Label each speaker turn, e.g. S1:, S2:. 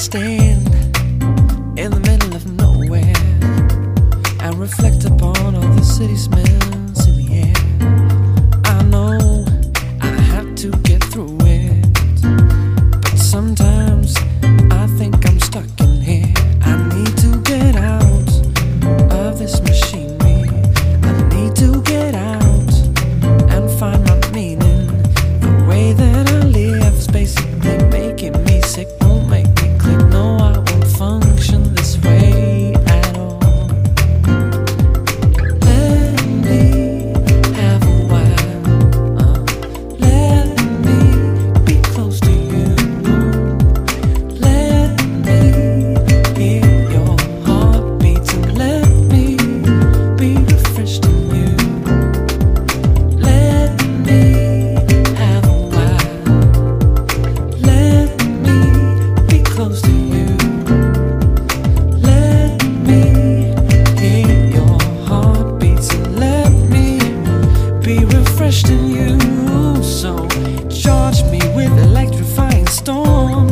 S1: stand in the middle of nowhere and reflect upon all the city smells in the air. I know I have to get through it, but sometimes I think I'm stuck in here. I need to get out of this machinery. I need to get out and find my meaning. The way that I live is basically making me sick. Won't make me click. No, I won't function this way at all. Let me have a while. Let me be close to you. Let me hear your heartbeats and let me be refreshed in you. Let me have a while. Let me be close to you. Let me hear your heartbeats and let me be refreshed in you. So charge me with electrifying storms.